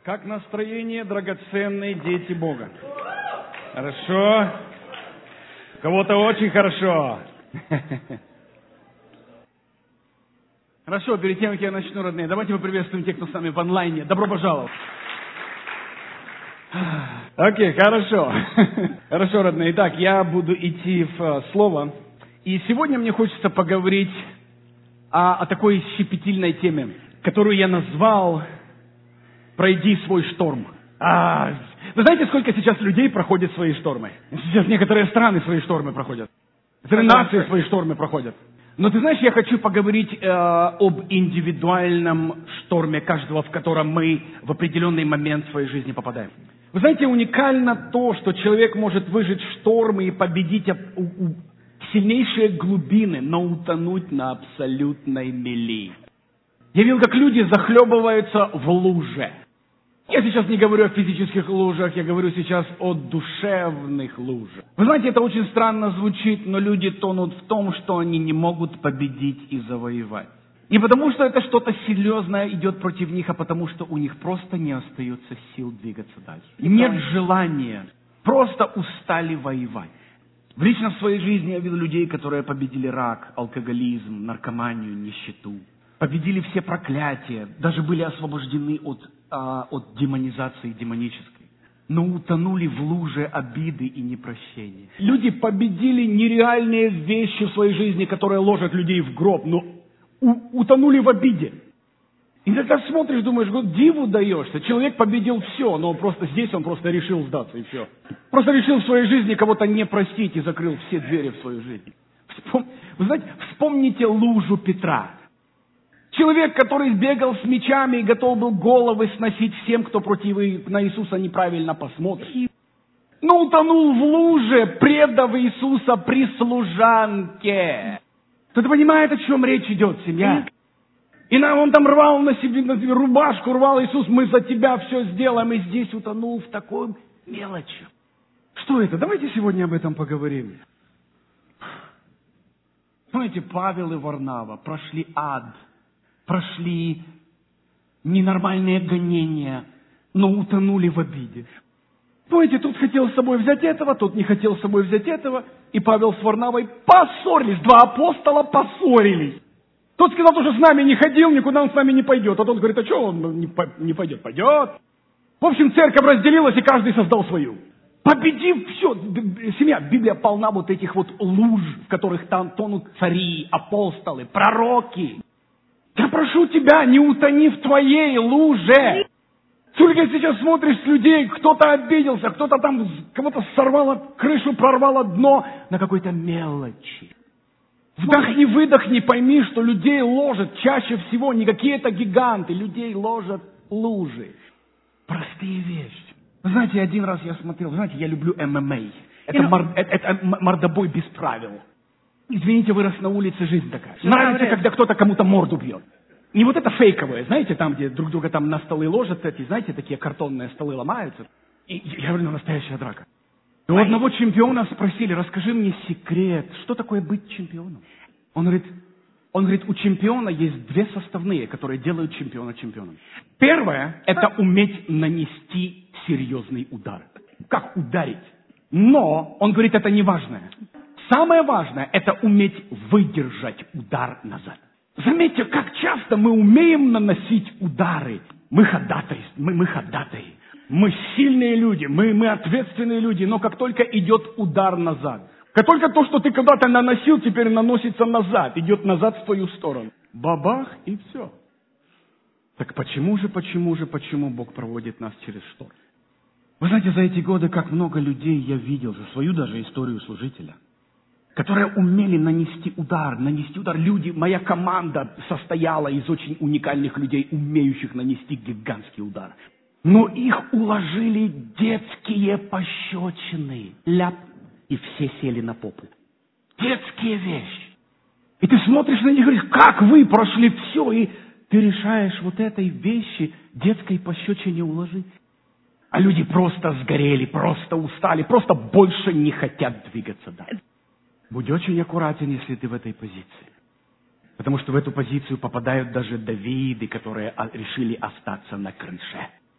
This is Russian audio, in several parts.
Как настроение, драгоценные дети Бога? Хорошо? У кого-то очень хорошо. Хорошо, перед тем, как я начну, родные, давайте поприветствуем тех, кто с нами в онлайне. Добро пожаловать. Окей, хорошо. Хорошо, родные. Итак, я буду идти в Слово. И сегодня мне хочется поговорить о такой щепетильной теме, которую я назвал «Пройди свой шторм». Вы знаете, сколько сейчас людей проходит свои штормы? Сейчас некоторые страны свои штормы проходят. Некоторые нации свои штормы проходят. Но ты знаешь, я хочу поговорить об индивидуальном шторме каждого, в котором мы в определенный момент в своей жизни попадаем. Вы знаете, уникально то, что человек может выжить штормы и победить сильнейшие глубины, но утонуть на абсолютной мели. Я видел, как люди захлебываются в луже. Я сейчас не говорю о физических лужах, я говорю сейчас о душевных лужах. Вы знаете, это очень странно звучит, но люди тонут в том, что они не могут победить и завоевать. Не потому, что это что-то серьезное идет против них, а потому, что у них просто не остается сил двигаться дальше. Нет желания, просто устали воевать. Лично в своей жизни я видел людей, которые победили рак, алкоголизм, наркоманию, нищету. Победили все проклятия, даже были освобождены от демонизации демонической. Но утонули в луже обиды и непрощения. Люди победили нереальные вещи в своей жизни, которые ложат людей в гроб, но утонули в обиде. И когда смотришь, думаешь, диву даешься. Человек победил все, но здесь он просто решил сдаться и все. Просто решил в своей жизни кого-то не простить и закрыл все двери в свою жизнь. Вы знаете, вспомните лужу Петра. Человек, который бегал с мечами и готов был головы сносить всем, кто на Иисуса неправильно посмотрит. Но утонул в луже, предав Иисуса прислужанке. Кто-то понимает, о чем речь идет, семья? И он там рвал на себе рубашку, рвал: Иисус, мы за тебя все сделаем. И здесь утонул в такой мелочи. Что это? Давайте сегодня об этом поговорим. Знаете, Павел и Варнава прошли ад. Прошли ненормальные гонения, но утонули в обиде. Знаете, тут хотел с собой взять этого, тут не хотел с собой взять этого. И Павел с Варнавой поссорились. Два апостола поссорились. Тот сказал, что с нами не ходил, никуда он с нами не пойдет. А тот говорит, а что он не пойдет? Пойдет. В общем, церковь разделилась, и каждый создал свою. Победив все, семья, Библия полна вот этих вот луж, в которых там тонут цари, апостолы, пророки. Я прошу тебя, не утони в твоей луже. Только сейчас смотришь с людей, кто-то обиделся, кто-то там кого-то сорвало крышу, прорвало дно на какой-то мелочи. Вдохни, выдохни, пойми, что людей ложат чаще всего не какие-то гиганты, людей ложат лужи. Простые вещи. Знаете, один раз я смотрел, я люблю ММА. Это мордобой без правил. Извините, вырос на улице, жизнь такая. Нравится, когда кто-то кому-то морду бьет. Не вот это фейковое, знаете, там, где друг друга там на столы ложат, эти, знаете, такие картонные столы ломаются. И я говорю, настоящая драка. И у одного чемпиона спросили, расскажи мне секрет, что такое быть чемпионом? Он говорит, у чемпиона есть две составные, которые делают чемпиона чемпионом. Первое, это уметь нанести серьезный удар. Как ударить? Но, он говорит, это не важное. Самое важное, это уметь выдержать удар назад. Заметьте, как часто мы умеем наносить удары. Мы ходатаи, мы сильные люди, мы ответственные люди, но как только идет удар назад, как только то, что ты когда-то наносил, теперь наносится назад, идет назад в твою сторону. Бабах, и все. Так почему Бог проводит нас через шторм? Вы знаете, за эти годы, как много людей я видел, за свою даже историю служителя, которые умели нанести удар. Люди, моя команда состояла из очень уникальных людей, умеющих нанести гигантский удар. Но их уложили детские пощечины. Ляп, и все сели на попу. Детские вещи. И ты смотришь на них и говоришь, как вы прошли все, и ты решаешь вот этой вещи детской пощечине уложить. А люди просто сгорели, просто устали, просто больше не хотят двигаться дальше. Будь очень аккуратен, если ты в этой позиции. Потому что в эту позицию попадают даже Давиды, которые решили остаться на крыше.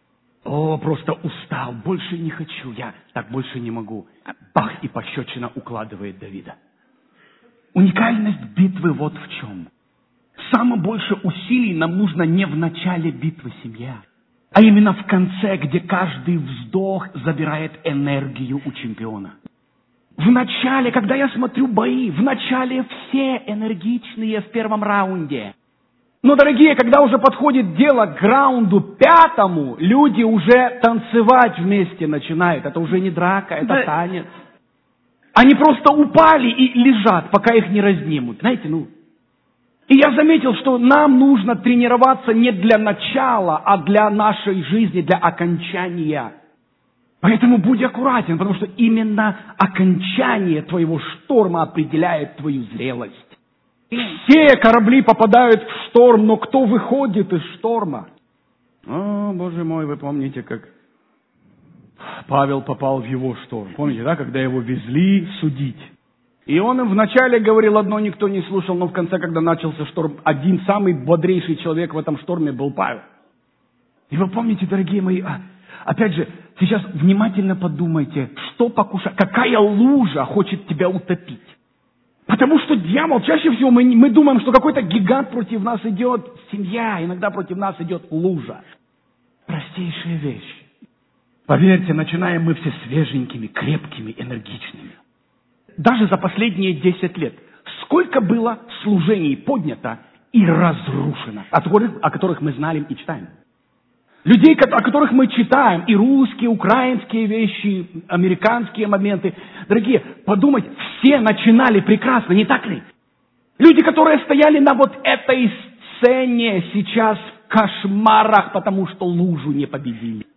О, просто устал, больше не хочу, я так больше не могу. Бах, и пощечина укладывает Давида. Уникальность битвы вот в чем. Самое больше усилий нам нужно не в начале битвы, семья, а именно в конце, где каждый вздох забирает энергию у чемпиона. В начале, когда я смотрю бои, в начале все энергичные в первом раунде. Но, дорогие, когда уже подходит дело к раунду 5, люди уже танцевать вместе начинают. Это уже не драка, это танец. Они просто упали и лежат, пока их не разнимут. Знаете, И я заметил, что нам нужно тренироваться не для начала, а для нашей жизни, для окончания. Поэтому будь аккуратен, потому что именно окончание твоего шторма определяет твою зрелость. Все корабли попадают в шторм, но кто выходит из шторма? О, Боже мой, вы помните, как Павел попал в его шторм. Помните, да, когда его везли судить? И он им вначале говорил одно, никто не слушал, но в конце, когда начался шторм, один самый бодрейший человек в этом шторме был Павел. И вы помните, дорогие мои, опять же, сейчас внимательно подумайте, что покушать, какая лужа хочет тебя утопить. Потому что дьявол, чаще всего мы думаем, что какой-то гигант против нас идет, семья, иногда против нас идет лужа. Простейшая вещь. Поверьте, начинаем мы все свеженькими, крепкими, энергичными. Даже за последние 10 лет сколько было служений поднято и разрушено, о которых мы знаем и читаем. Людей, о которых мы читаем, и русские, украинские вещи, американские моменты. Дорогие, подумать, все начинали прекрасно, не так ли? Люди, которые стояли на вот этой сцене, сейчас в кошмарах, потому что лужу не победили.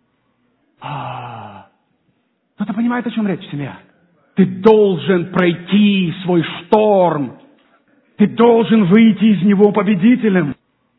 Кто-то понимает, о чем речь, семья? Ты должен пройти свой шторм. Ты должен выйти из него победителем.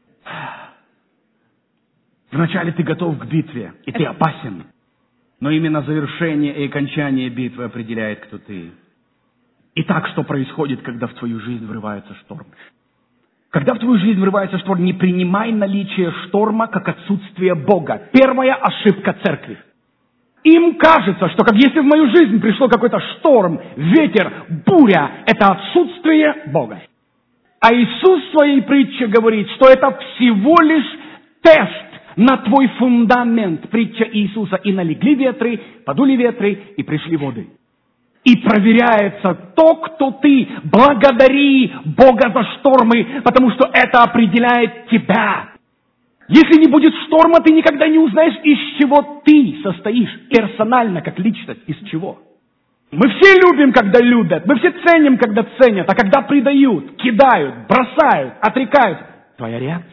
Вначале ты готов к битве, и ты опасен. Но именно завершение и окончание битвы определяет, кто ты. Итак, что происходит, когда в твою жизнь врывается шторм? Когда в твою жизнь врывается шторм, не принимай наличие шторма как отсутствие Бога. Первая ошибка церкви. Им кажется, что как если в мою жизнь пришло какой-то шторм, ветер, буря, это отсутствие Бога. А Иисус в своей притче говорит, что это всего лишь тест на твой фундамент. Притча Иисуса. И налегли ветры, подули ветры, и пришли воды. И проверяется то, кто ты. Благодари Бога за штормы, потому что это определяет тебя. Если не будет шторма, ты никогда не узнаешь, из чего ты состоишь персонально, как личность, из чего. Мы все любим, когда любят, мы все ценим, когда ценят, а когда предают, кидают, бросают, отрекаются. Твоя реакция?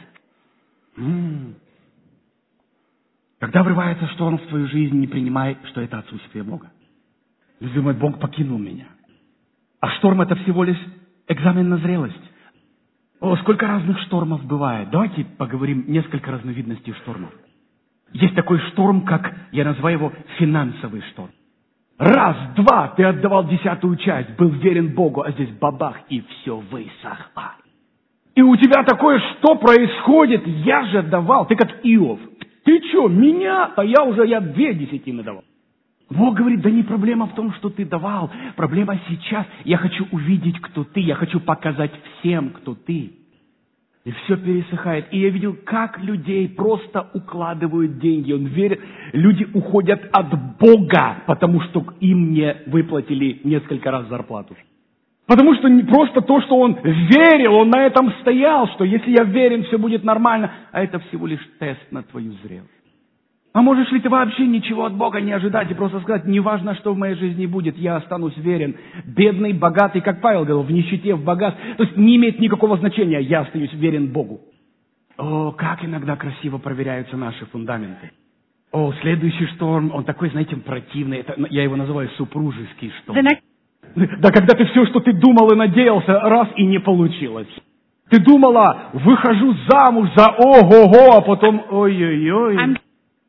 Когда врывается шторм в твою жизнь, не принимай, что это отсутствие Бога. Любимый, Бог покинул меня. А шторм — это всего лишь экзамен на зрелость. О, сколько разных штормов бывает. Давайте поговорим несколько разновидностей штормов. Есть такой шторм, как, я называю его, финансовый шторм. Раз, два, ты отдавал 10-ю часть, был верен Богу, а здесь бабах, и все высохло. И у тебя такое, что происходит? Я же давал. Ты как Иов. Ты что, меня-то я 2 десятины давал. Бог говорит, да не проблема в том, что ты давал. Проблема сейчас. Я хочу увидеть, кто ты. Я хочу показать всем, кто ты. И все пересыхает. И я видел, как людей просто укладывают деньги. Он верит, люди уходят от Бога, потому что им не выплатили несколько раз зарплату. Потому что не просто то, что он верил, он на этом стоял, что если я верен, все будет нормально. А это всего лишь тест на твою зрелость. А можешь ли ты вообще ничего от Бога не ожидать и просто сказать, неважно, что в моей жизни будет, я останусь верен. Бедный, богатый, как Павел говорил, в нищете, в богатстве. То есть не имеет никакого значения, я остаюсь верен Богу. О, как иногда красиво проверяются наши фундаменты. О, следующий шторм, он такой, знаете, противный. Я его называю супружеский шторм. Да когда ты все, что ты думал и надеялся, раз и не получилось. Ты думала, выхожу замуж за ого-го, а потом ой-ой-ой.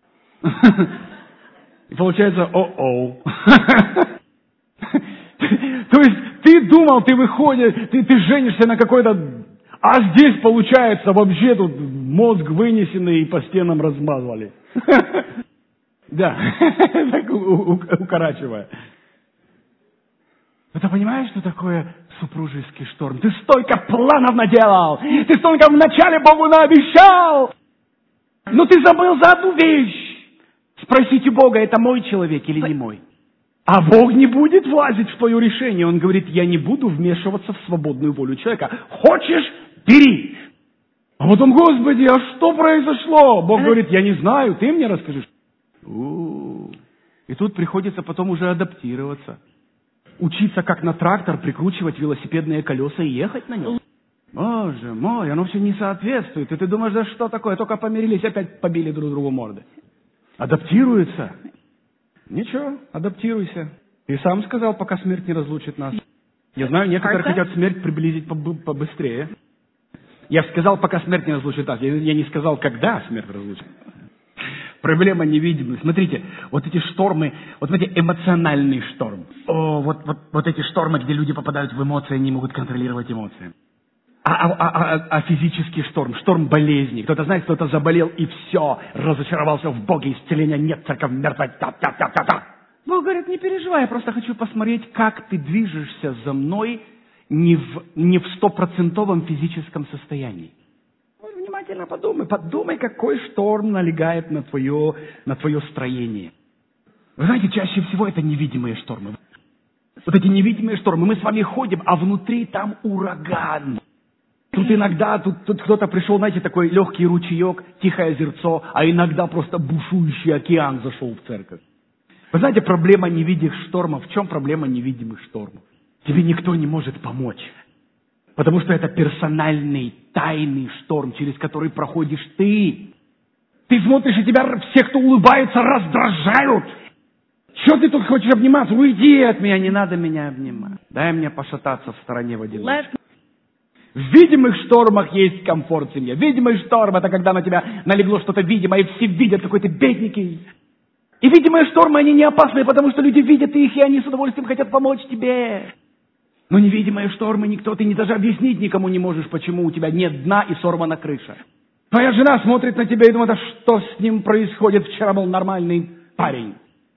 И получается о-оу. То есть ты думал, ты выходишь, ты женишься на какой-то... А здесь получается вообще тут мозг вынесенный и по стенам размазывали. Да, так укорачивая. Но ты понимаешь, что такое супружеский шторм? Ты столько планов наделал, ты столько вначале Богу наобещал, но ты забыл за одну вещь. Спросите Бога, это мой человек или не мой? А Бог не будет влазить в твое решение. Он говорит, я не буду вмешиваться в свободную волю человека. Хочешь – бери. А потом, Господи, а что произошло? Бог говорит, я не знаю, ты мне расскажешь. И тут приходится потом уже адаптироваться. Учиться, как на трактор, прикручивать велосипедные колеса и ехать на нем. Боже мой, оно все не соответствует. И ты думаешь, да что такое? Только помирились, опять побили друг другу морды. Адаптируется. Ничего, адаптируйся. Ты сам сказал, пока смерть не разлучит нас. Я знаю, некоторые хотят смерть приблизить побыстрее. Я сказал, пока смерть не разлучит нас. Я не сказал, когда смерть разлучит. Проблема невидимости. Смотрите, вот эти штормы, вот эти эмоциональный шторм. Вот эти штормы, где люди попадают в эмоции, они не могут контролировать эмоции. А физический шторм, шторм болезни. Кто-то знает, кто-то заболел и все, разочаровался в Боге, исцеления нет, церковь мертвая, та-та-та-та-та. Бог говорит, не переживай, я просто хочу посмотреть, как ты движешься за мной не в 100% физическом состоянии. Вот внимательно подумай, какой шторм налегает на твое строение. Вы знаете, чаще всего это невидимые штормы. Вот эти невидимые штормы, мы с вами ходим, а внутри там ураган. Тут иногда, тут кто-то пришел, знаете, такой легкий ручеек, тихое озерцо, а иногда просто бушующий океан зашел в церковь. Вы знаете, проблема невидимых штормов, в чем проблема невидимых штормов? Тебе никто не может помочь, потому что это персональный, тайный шторм, через который проходишь ты. Ты смотришь, и тебя все, кто улыбается, раздражают. Что ты тут хочешь обниматься? Уйди от меня, не надо меня обнимать. Дай мне пошататься в стороне в одиночку. В видимых штормах есть комфорт в семье. Видимый шторм – это когда на тебя налегло что-то видимое, и все видят, какой ты бедненький. И видимые штормы, они не опасны, потому что люди видят их, и они с удовольствием хотят помочь тебе. Но невидимые штормы никто, ты даже объяснить никому не можешь, почему у тебя нет дна и сорвана крыша. Твоя жена смотрит на тебя и думает, а что с ним происходит? Вчера был нормальный парень.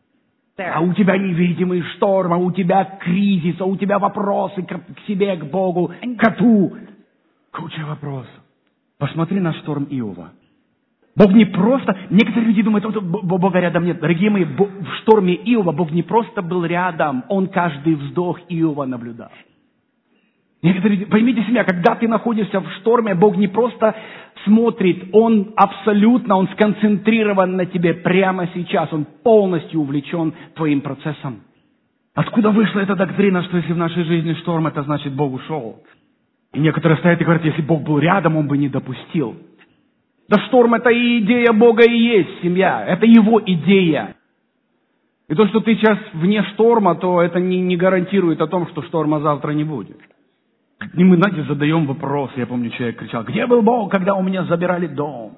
А у тебя невидимый шторм, а у тебя кризис, а у тебя вопросы к себе, к Богу, к коту. Куча вопросов. Посмотри на шторм Иова. Бог не просто... Некоторые люди думают, Бога рядом нет. Дорогие мои, в шторме Иова Бог не просто был рядом, Он каждый вздох Иова наблюдал. Некоторые люди, поймите себя, когда ты находишься в шторме, Бог не просто смотрит, Он абсолютно, Он сконцентрирован на тебе прямо сейчас, Он полностью увлечен твоим процессом. Откуда вышла эта доктрина, что если в нашей жизни шторм, это значит Бог ушел? И некоторые стоят и говорят, если Бог был рядом, Он бы не допустил. Да шторм – это и идея Бога и есть семья, это Его идея. И то, что ты сейчас вне шторма, то это не гарантирует о том, что шторма завтра не будет. И мы, знаете, задаем вопрос. Я помню, человек кричал, где был Бог, когда у меня забирали дом?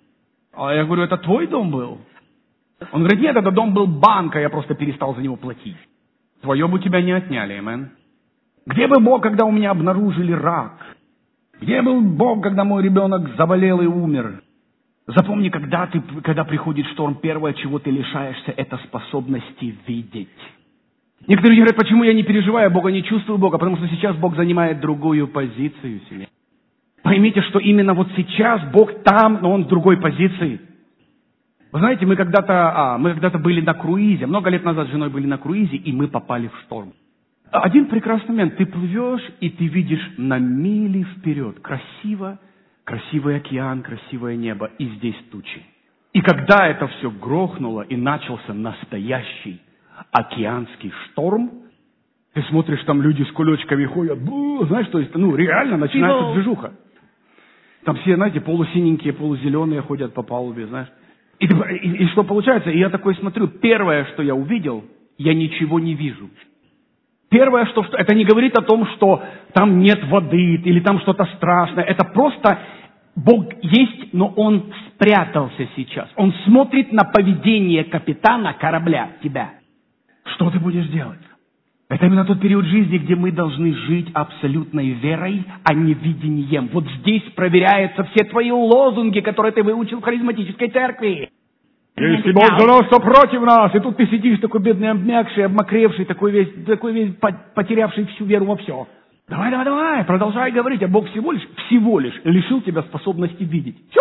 А я говорю, это твой дом был? Он говорит, нет, это дом был банка, я просто перестал за него платить. Твое бы у тебя не отняли, амен. Где был Бог, когда у меня обнаружили рак? Где был Бог, когда мой ребенок заболел и умер? Запомни, когда приходит шторм, первое, чего ты лишаешься, это способности видеть. Некоторые говорят, почему я не переживаю Бога, не чувствую Бога, потому что сейчас Бог занимает другую позицию в семье. Поймите, что именно вот сейчас Бог там, но Он в другой позиции. Вы знаете, мы когда-то были на круизе, много лет назад с женой были на круизе, и мы попали в шторм. Один прекрасный момент, ты плывешь, и ты видишь на мили вперед красивый океан, красивое небо, и здесь тучи. И когда это все грохнуло, и начался настоящий океанский шторм, ты смотришь, там люди с кулечками ходят, знаешь, то есть, реально начинается движуха. Там все, знаете, полусиненькие, полузеленые ходят по палубе, знаешь. И что получается? И я такой смотрю, первое, что я увидел, я ничего не вижу. Первое, что это не говорит о том, что там нет воды или там что-то страшное. Это просто Бог есть, но Он спрятался сейчас. Он смотрит на поведение капитана корабля, тебя. Что ты будешь делать? Это именно тот период жизни, где мы должны жить абсолютной верой, а не видением. Вот здесь проверяются все твои лозунги, которые ты выучил в харизматической церкви. Если Бог за нас, то против нас. И тут ты сидишь такой бедный, обмякший, обмокревший, такой весь потерявший всю веру во все. Давай, продолжай говорить, а Бог всего лишь лишил тебя способности видеть. Все.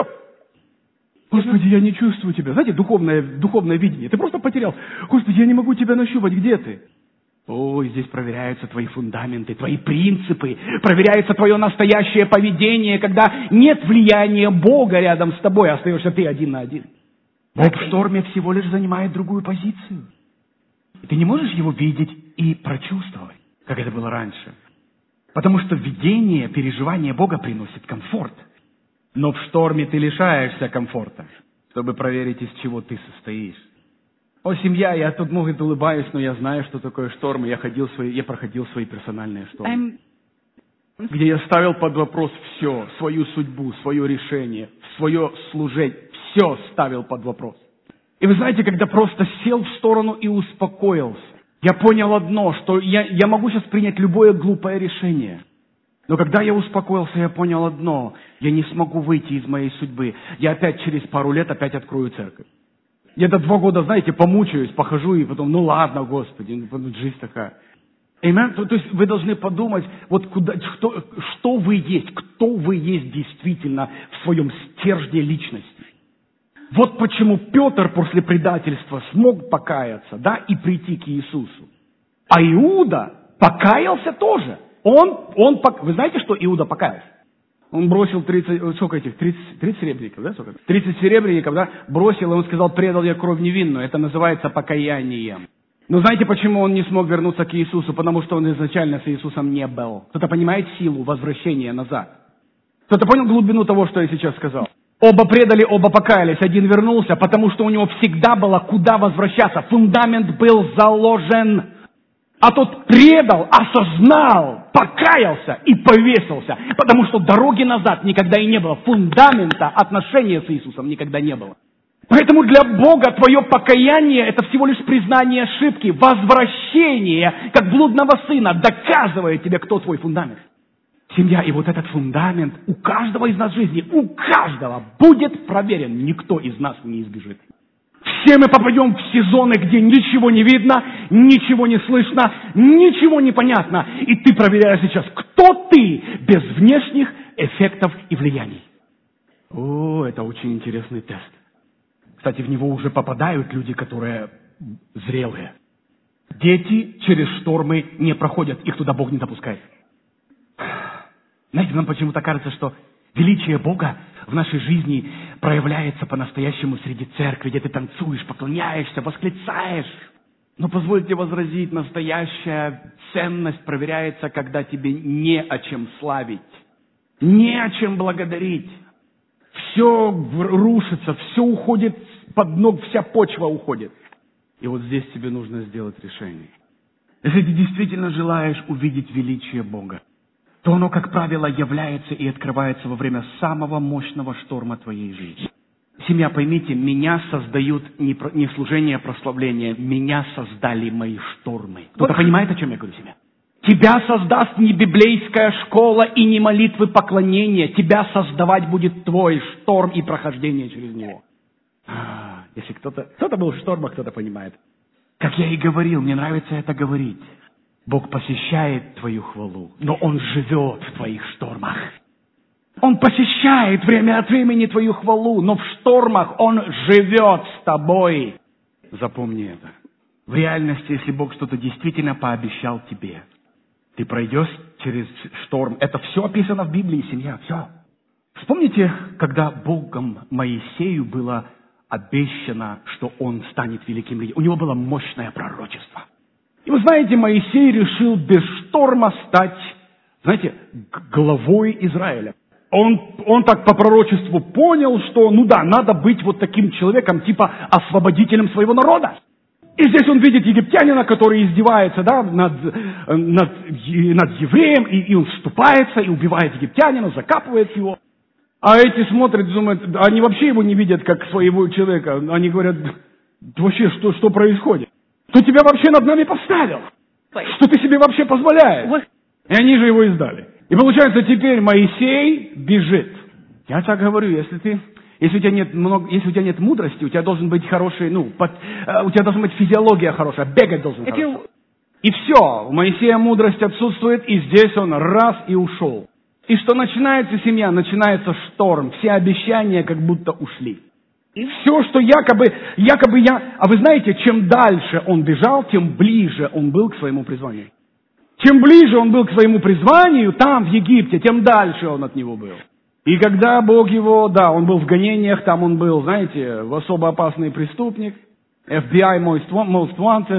Господи, я не чувствую тебя. Знаете, духовное видение. Ты просто потерял. Господи, я не могу тебя нащупать. Где ты? Ой, здесь проверяются твои фундаменты, твои принципы, проверяется твое настоящее поведение, когда нет влияния Бога рядом с тобой, остаешься ты один на один. Бог в шторме всего лишь занимает другую позицию. Ты не можешь его видеть и прочувствовать, как это было раньше. Потому что видение, переживание Бога приносит комфорт. Но в шторме ты лишаешься комфорта, чтобы проверить, из чего ты состоишь. О, семья, я тут много улыбаюсь, но я знаю, что такое штормы. Я проходил свои персональные штормы. Где я ставил под вопрос все, свою судьбу, свое решение, свое служение. Все ставил под вопрос. И вы знаете, когда просто сел в сторону и успокоился, я понял одно, что я могу сейчас принять любое глупое решение. Но когда я успокоился, я понял одно. Я не смогу выйти из моей судьбы. Я опять через пару лет опять открою церковь. Где-то 2 года, знаете, помучаюсь, похожу, и потом, ну ладно, Господи, жизнь такая. То есть вы должны подумать, вот что вы есть, кто вы есть действительно в своем стержне личности. Вот почему Петр после предательства смог покаяться, да, и прийти к Иисусу. А Иуда покаялся тоже. Вы знаете, что Иуда покаялся? Он бросил 30 серебряников, да? 30 серебряников, да? Бросил, и он сказал, предал я кровь невинную. Это называется покаянием. Но знаете, почему он не смог вернуться к Иисусу? Потому что он изначально с Иисусом не был. Кто-то понимает силу возвращения назад? Кто-то понял глубину того, что я сейчас сказал? Оба предали, оба покаялись. Один вернулся, потому что у него всегда было куда возвращаться. Фундамент был заложен. А тот предал, осознал, покаялся и повесился. Потому что дороги назад никогда и не было. Фундамента отношения с Иисусом никогда не было. Поэтому для Бога твое покаяние – это всего лишь признание ошибки. Возвращение, как блудного сына, доказывает тебе, кто твой фундамент. Семья, и вот этот фундамент у каждого из нас в жизни, у каждого будет проверен. Никто из нас не избежит. Все мы попадем в сезоны, где ничего не видно, ничего не слышно, ничего не понятно. И ты проверяешь сейчас, кто ты без внешних эффектов и влияний. О, это очень интересный тест. Кстати, в него уже попадают люди, которые зрелые. Дети через штормы не проходят, их туда Бог не допускает. Знаете, нам почему-то кажется, что величие Бога в нашей жизни проявляется по-настоящему среди церкви, где ты танцуешь, поклоняешься, восклицаешь. Но позвольте возразить, настоящая ценность проверяется, когда тебе не о чем славить, не о чем благодарить. Все рушится, все уходит под ног, вся почва уходит. И вот здесь тебе нужно сделать решение. Если ты действительно желаешь увидеть величие Бога, то оно, как правило, является и открывается во время самого мощного шторма твоей жизни. Семья, поймите, меня создают не служение, а прославление. Меня создали мои штормы. Кто-то понимает, о чем я говорю, семья? Тебя создаст не библейская школа и не молитвы поклонения. Тебя создавать будет твой шторм и прохождение через него. Если кто-то был в штормах, кто-то понимает. Как я и говорил, мне нравится это говорить. Бог посещает твою хвалу, но Он живет в твоих штормах. Он посещает время от времени твою хвалу, но в штормах Он живет с тобой. Запомни это. В реальности, если Бог что-то действительно пообещал тебе, ты пройдешь через шторм. Это все описано в Библии, семья, все. Вспомните, когда Богом Моисею было обещано, что он станет великим лидером. У него было мощное пророчество. И вы знаете, Моисей решил без шторма стать, знаете, главой Израиля. Он так по пророчеству понял, что, надо быть вот таким человеком, типа освободителем своего народа. И здесь он видит египтянина, который издевается, да, над евреем, и он вступается, и убивает египтянина, закапывает его. А эти смотрят, думают, они вообще его не видят как своего человека. Они говорят, вообще, что происходит? Кто тебя вообще над нами поставил? Что ты себе вообще позволяешь? И они же его издали. И получается, теперь Моисей бежит. Я так говорю, если ты Если у тебя нет мудрости, у тебя должен быть хороший, у тебя должна быть физиология хорошая, бегать должен хорошо. И все, у Моисея мудрость отсутствует, и здесь он раз и ушел. И что начинается семья, начинается шторм, все обещания как будто ушли. И все, что якобы я... А вы знаете, чем дальше он бежал, тем ближе он был к своему призванию. Чем ближе он был к своему призванию, там, в Египте, тем дальше он от него был. И когда Бог его, он был в гонениях, там он был, знаете, в особо опасный преступник, FBI Most Wanted.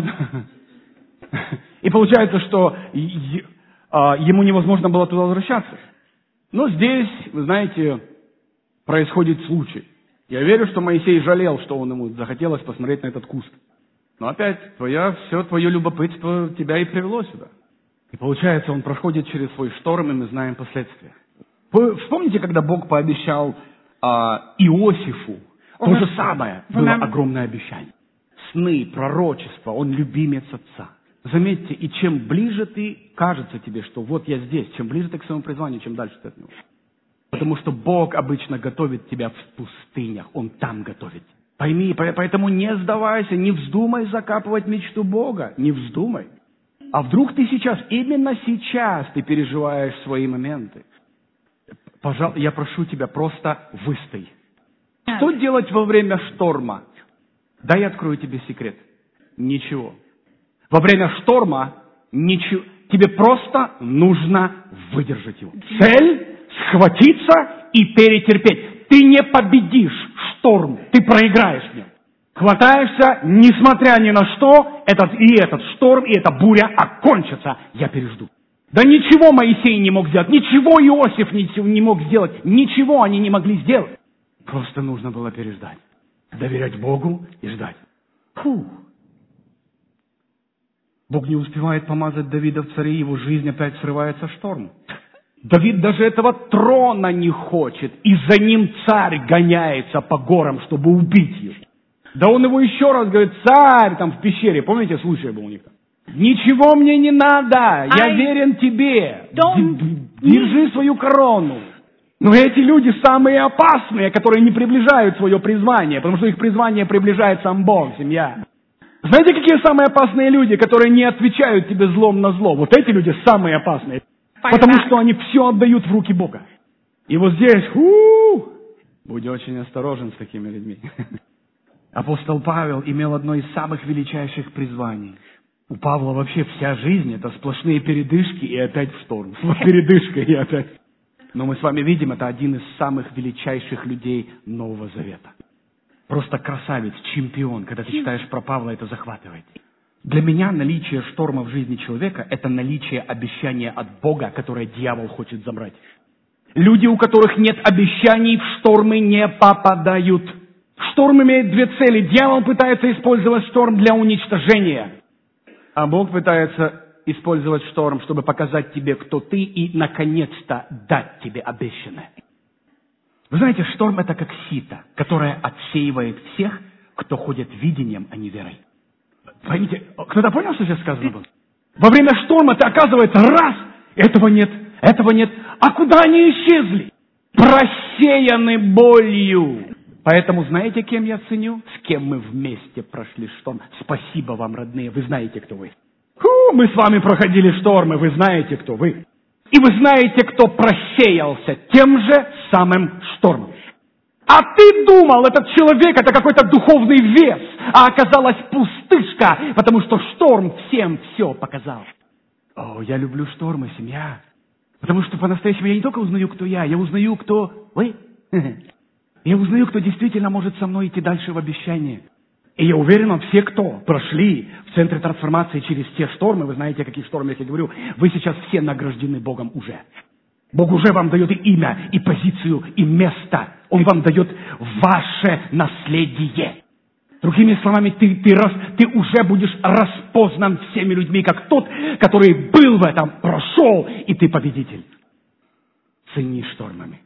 И получается, что ему невозможно было туда возвращаться. Но здесь, вы знаете, происходит случай. Я верю, что Моисей жалел, что ему захотелось посмотреть на этот куст. Но опять, все твое любопытство тебя и привело сюда. И получается, он проходит через свой шторм, и мы знаем последствия. Вы вспомните, когда Бог пообещал Иосифу то же самое, было огромное обещание. Сны, пророчества, он любимец отца. Заметьте, и чем ближе ты, кажется тебе, что вот я здесь, чем ближе ты к своему призванию, чем дальше ты от него. Потому что Бог обычно готовит тебя в пустынях, Он там готовит. Пойми, поэтому не сдавайся, не вздумай закапывать мечту Бога, не вздумай. А вдруг ты именно сейчас ты переживаешь свои моменты. Пожалуйста, я прошу тебя, просто выстои. Что делать во время шторма? Дай я открою тебе секрет. Ничего. Во время шторма ничего. Тебе просто нужно выдержать его. Цель — схватиться и перетерпеть. Ты не победишь шторм, ты проиграешь в нем. Хватаешься, несмотря ни на что, этот шторм и эта буря окончатся. Я пережду. Да ничего Моисей не мог сделать, ничего Иосиф не мог сделать, ничего они не могли сделать. Просто нужно было переждать. Доверять Богу и ждать. Бог не успевает помазать Давида в царе, его жизнь опять срывается в шторм. Давид даже этого трона не хочет, и за ним царь гоняется по горам, чтобы убить его. Да он его еще раз говорит: царь, там в пещере, помните, случай был у них? Ничего мне не надо, я верен тебе, держи свою корону. Но эти люди самые опасные, которые не приближают свое призвание, потому что их призвание приближает сам Бог, семья. Знаете, какие самые опасные люди, которые не отвечают тебе злом на зло? Вот эти люди самые опасные, потому что они все отдают в руки Бога. И вот здесь, будь очень осторожен с такими людьми. Апостол Павел имел одно из самых величайших призваний. У Павла вообще вся жизнь — это сплошные передышки и опять в шторм. Передышка и опять. Но мы с вами видим, это один из самых величайших людей Нового Завета. Просто красавец, чемпион. Когда ты читаешь про Павла, это захватывает. Для меня наличие шторма в жизни человека — это наличие обещания от Бога, которое дьявол хочет забрать. Люди, у которых нет обещаний, в штормы не попадают. Шторм имеет две цели. Дьявол пытается использовать шторм для уничтожения. А Бог пытается использовать шторм, чтобы показать тебе, кто ты, и, наконец-то, дать тебе обещанное. Вы знаете, шторм — это как сито, которое отсеивает всех, кто ходит видением, а не верой. Поймите, кто-то понял, что сейчас сказано было? Во время шторма ты, оказывается, этого нет, а куда они исчезли? Просеяны болью. Поэтому знаете, кем я ценю? С кем мы вместе прошли шторм. Спасибо вам, родные, вы знаете, кто вы. Мы с вами проходили штормы, вы знаете, кто вы. И вы знаете, кто просеялся тем же самым штормом. А ты думал, этот человек — это какой-то духовный вес, а оказалась пустышка, потому что шторм всем все показал. Я люблю штормы, семья. Потому что по-настоящему я не только узнаю, кто я узнаю, кто вы. Я узнаю, кто действительно может со мной идти дальше в обещание. И я уверен, все, кто прошли в центре трансформации через те штормы, вы знаете, о каких штормах я говорю, вы сейчас все награждены Богом уже. Бог уже вам дает и имя, и позицию, и место. Он вам дает ваше наследие. Другими словами, ты уже будешь распознан всеми людьми, как тот, который был в этом, прошел, и ты победитель. Цени штормами.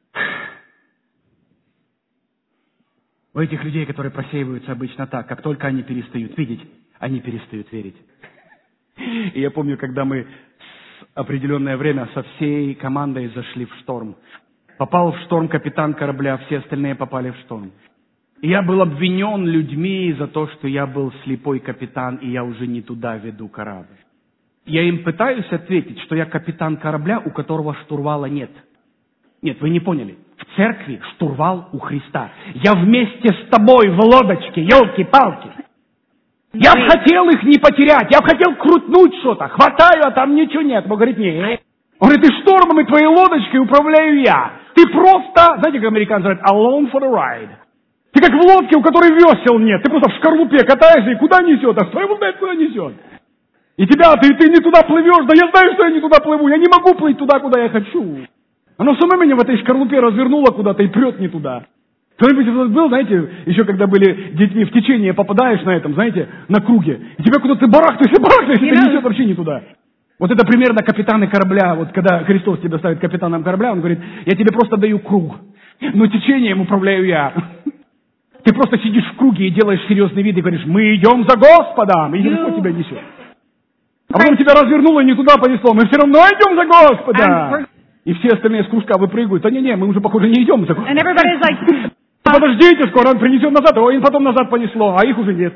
У этих людей, которые просеиваются обычно так, как только они перестают видеть, они перестают верить. И я помню, когда мы определенное время со всей командой зашли в шторм. Попал в шторм капитан корабля, все остальные попали в шторм. И я был обвинен людьми за то, что я был слепой капитан, и я уже не туда веду корабль. Я им пытаюсь ответить, что я капитан корабля, у которого штурвала нет. Нет, вы не поняли. В церкви штурвал у Христа. Я вместе с тобой в лодочке, елки-палки. Я бы хотел их не потерять, я бы хотел крутнуть что-то. Хватаю, а там ничего нет. Он говорит, нет. Он говорит, и штормом, и твоей лодочкой управляю я. Ты просто, знаете, как американцы говорят, alone for the ride. Ты как в лодке, у которой весел нет. Ты просто в шкарлупе катаешься, и куда несет, а кто его знает, куда несет. И тебя, ты не туда плывешь, да я знаю, что я не туда плыву, я не могу плыть туда, куда я хочу. Оно само меня в этой шкарлупе развернуло куда-то и прет не туда. Кто-нибудь был, знаете, еще когда были детьми, в течение попадаешь на этом, знаете, на круге, и тебя куда-то барахтаешься, и несет вообще не туда. Вот это примерно капитаны корабля, вот когда Христос тебя ставит капитаном корабля, он говорит, я тебе просто даю круг, но течением управляю я. Ты просто сидишь в круге и делаешь серьезный вид и говоришь, мы идем за Господом, и Господь тебя несет. А потом тебя развернуло и не туда понесло, мы все равно идем за Господом. И все остальные с кружка выпрыгивают, а не, мы уже, похоже, не идем за Господом. Подождите, скоро он принесет назад, и потом назад понесло, а их уже нет.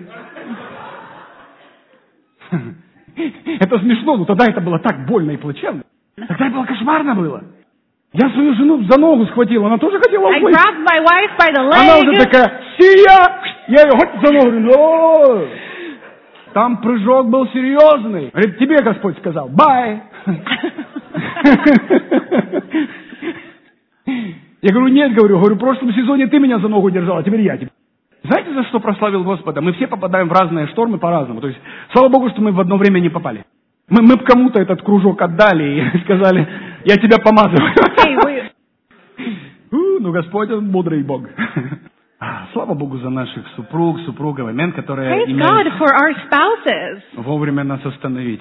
Это смешно, но тогда это было так больно и плачевно. Тогда это было кошмарно было. Я свою жену за ногу схватил, она тоже хотела уплыть. Она уже такая, сия! Я ее хоть за ногу, там прыжок был серьезный. Говорит, тебе Господь сказал, бай. Я говорю, нет, говорю, в прошлом сезоне ты меня за ногу держал, а теперь я тебя. Знаете, за что прославил Господа? Мы все попадаем в разные штормы по-разному. То есть, слава Богу, что мы в одно время не попали. Мы бы кому-то этот кружок отдали и сказали, я тебя помазываю. Ну, Господь, Он мудрый Бог. Слава Богу за наших супругов, аминь, которые имеют вовремя нас остановить.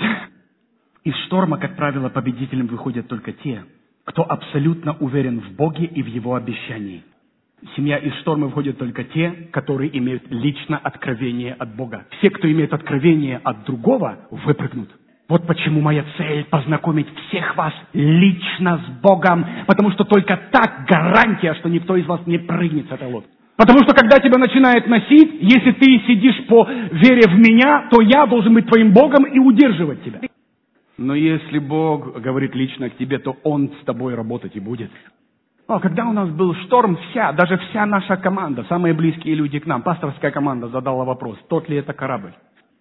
Из шторма, как правило, победителем выходят только те, кто абсолютно уверен в Боге и в Его обещании. Семья из шторма выходят только те, которые имеют лично откровение от Бога. Все, кто имеет откровение от другого, выпрыгнут. Вот почему моя цель познакомить всех вас лично с Богом, потому что только так гарантия, что никто из вас не прыгнет с этой лодки. Потому что когда тебя начинает носить, если ты сидишь по вере в меня, то я должен быть твоим Богом и удерживать тебя. Но если Бог говорит лично к тебе, то Он с тобой работать и будет. Когда у нас был шторм, даже вся наша команда, самые близкие люди к нам, пасторская команда задала вопрос, тот ли это корабль.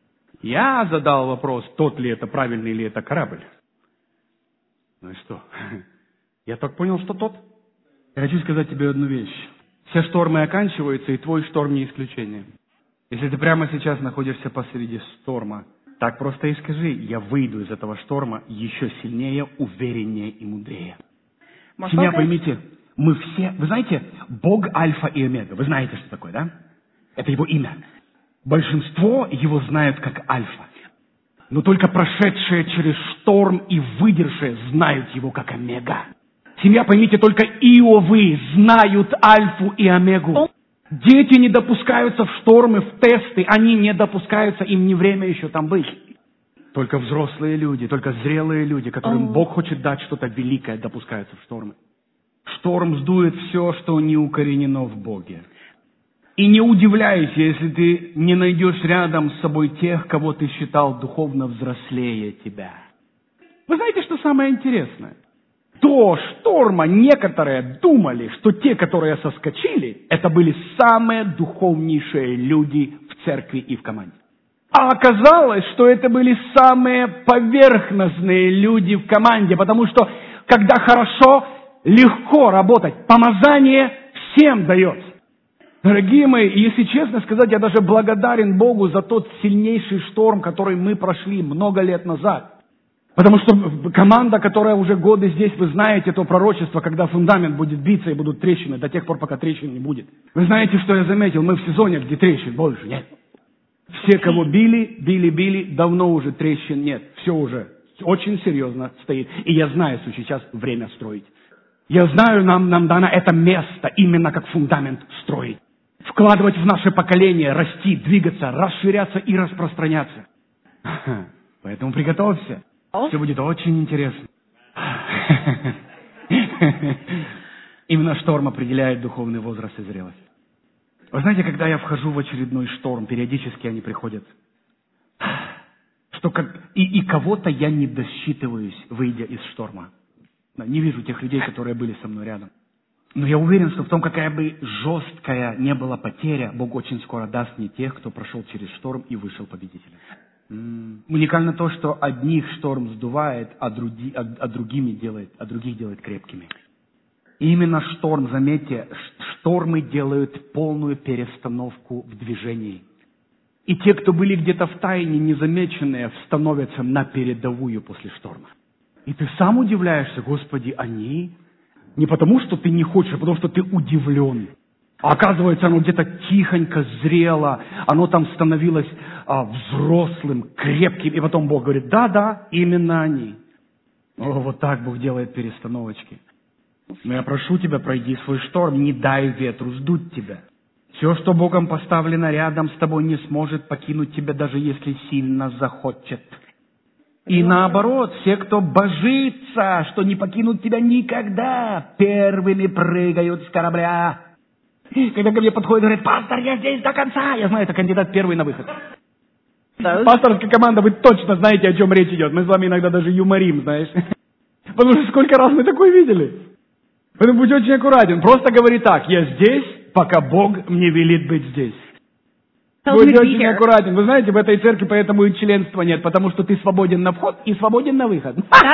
Я задал вопрос, тот ли это, правильный ли это корабль. Ну и что? Я так понял, что тот. Я хочу сказать тебе одну вещь. Все штормы оканчиваются, и твой шторм не исключение. Если ты прямо сейчас находишься посреди шторма, так просто и скажи, я выйду из этого шторма еще сильнее, увереннее и мудрее. Семья, поймите, мы все, вы знаете, Бог Альфа и Омега, вы знаете, что такое, да? Это Его имя. Большинство Его знают как Альфа. Но только прошедшие через шторм и выдержавшие знают Его как Омега. Семья, поймите, только Иовы знают Альфу и Омегу. Дети не допускаются в штормы, в тесты, они не допускаются, им не время еще там быть. Только взрослые люди, только зрелые люди, которым Бог хочет дать что-то великое, допускаются в штормы. Шторм сдует все, что не укоренено в Боге. И не удивляйся, если ты не найдешь рядом с собой тех, кого ты считал духовно взрослее тебя. Вы знаете, что самое интересное? До шторма некоторые думали, что те, которые соскочили, это были самые духовнейшие люди в церкви и в команде. А оказалось, что это были самые поверхностные люди в команде, потому что, когда хорошо, легко работать, помазание всем дается. Дорогие мои, если честно сказать, я даже благодарен Богу за тот сильнейший шторм, который мы прошли много лет назад. Потому что команда, которая уже годы здесь, вы знаете то пророчество, когда фундамент будет биться и будут трещины, до тех пор, пока трещин не будет. Вы знаете, что я заметил? Мы в сезоне, где трещин больше нет. Все, кого били, давно уже трещин нет. Все уже очень серьезно стоит. И я знаю, что сейчас время строить. Я знаю, нам дано это место именно как фундамент строить. Вкладывать в наше поколение, расти, двигаться, расширяться и распространяться. Поэтому приготовься. Все будет очень интересно. Именно шторм определяет духовный возраст и зрелость. Вы знаете, когда я вхожу в очередной шторм, периодически они приходят, что и кого-то я не досчитываюсь, выйдя из шторма. Не вижу тех людей, которые были со мной рядом. Но я уверен, что в том, какая бы жесткая не была потеря, Бог очень скоро даст мне тех, кто прошел через шторм и вышел победителем. Уникально то, что одних шторм сдувает, а других делает крепкими. И именно шторм, заметьте, штормы делают полную перестановку в движении. И те, кто были где-то в тайне, незамеченные, становятся на передовую после шторма. И ты сам удивляешься, Господи, они... Не потому, что ты не хочешь, а потому, что ты удивлен. А оказывается, оно где-то тихонько зрело, оно там становилось взрослым, крепким. И потом Бог говорит, да, именно они. Вот так Бог делает перестановочки. Но я прошу тебя, пройди свой шторм, не дай ветру сдуть тебя. Все, что Богом поставлено рядом с тобой, не сможет покинуть тебя, даже если сильно захочет. И наоборот, все, кто божится, что не покинут тебя никогда, первыми прыгают с корабля. Когда ко мне подходит и говорит, пастор, я здесь до конца. Я знаю, это кандидат первый на выход. Пасторская команда, вы точно знаете, о чем речь идет. Мы с вами иногда даже юморим, знаешь. Потому что сколько раз мы такое видели. Поэтому будь очень аккуратен. Просто говори так, я здесь, пока Бог мне велит быть здесь. Будь очень аккуратен. Вы знаете, в этой церкви поэтому и членства нет, потому что ты свободен на вход и свободен на выход.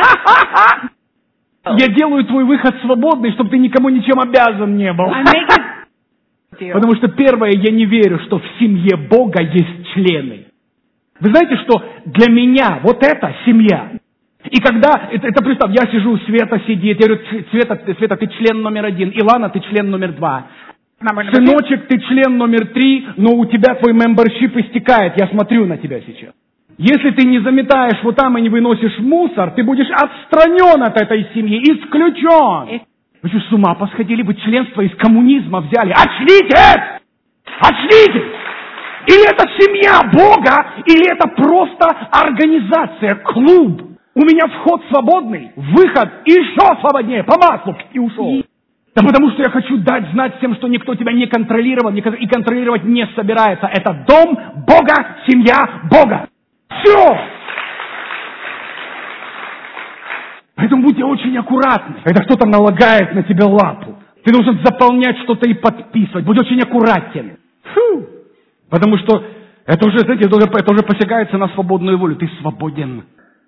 Я делаю твой выход свободный, чтобы ты никому ничем обязан не был. Потому что первое, я не верю, что в семье Бога есть члены. Вы знаете, что для меня вот это семья. И когда, это представь, я сижу, Света сидит, я говорю, Света, ты член номер 1, Илана, ты член номер 2. Сыночек, ты член номер 3, но у тебя твой мембершип истекает, я смотрю на тебя сейчас. Если ты не заметаешь вот там и не выносишь мусор, ты будешь отстранен от этой семьи, исключен. Вы что, с ума посходили? Вы членство из коммунизма взяли. Очнитесь! Очнитесь! Или это семья Бога, или это просто организация, клуб. У меня вход свободный, выход еще свободнее, по маслу, и ушел. Да потому что я хочу дать знать всем, что никто тебя не контролировал и контролировать не собирается. Это дом Бога, семья Бога. Все! Поэтому будьте очень аккуратны, когда кто-то налагает на тебя лапу. Ты должен заполнять что-то и подписывать. Будь очень аккуратен. Фу. Потому что это уже, знаете, это уже посягается на свободную волю. Ты свободен.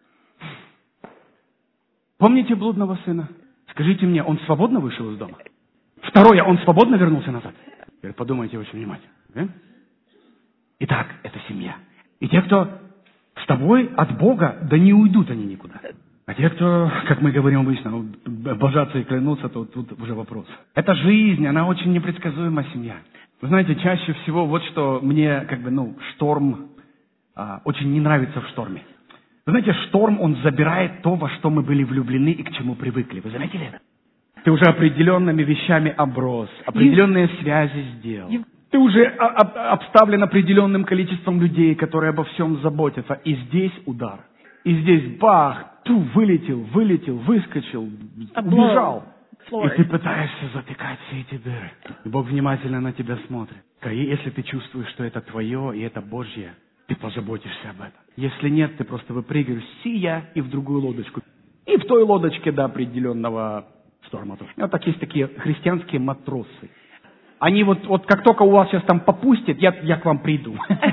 Помните блудного сына? Скажите мне, он свободно вышел из дома? Второе, он свободно вернулся назад? Теперь подумайте очень внимательно. Да? Итак, это семья. И те, кто с тобой от Бога, да не уйдут они никуда. А те, кто, как мы говорим обычно, божатся и клянутся, то тут уже вопрос. Это жизнь, она очень непредсказуемая семья. Вы знаете, чаще всего вот что мне, шторм очень не нравится в шторме. Вы знаете, шторм, он забирает то, во что мы были влюблены и к чему привыкли. Вы заметили это? Ты уже определенными вещами оброс, определенные связи сделал. Ты уже обставлен определенным количеством людей, которые обо всем заботятся. И здесь удар. И здесь бах, вылетел, выскочил, бежал. И ты пытаешься затыкать все эти дыры. И Бог внимательно на тебя смотрит. И если ты чувствуешь, что это твое и это Божье, ты позаботишься об этом. Если нет, ты просто выпрыгиваешь сия и в другую лодочку. И в той лодочке до определенного шторма тоже. Вот так есть такие христианские матросы. Они вот как только у вас сейчас там попустят, я к вам приду.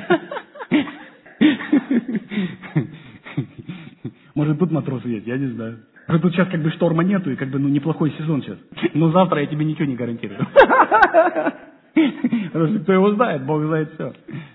Может, тут матросы есть, я не знаю. Тут сейчас шторма нету, и неплохой сезон сейчас. Но завтра я тебе ничего не гарантирую. Потому что кто его знает, Бог знает все.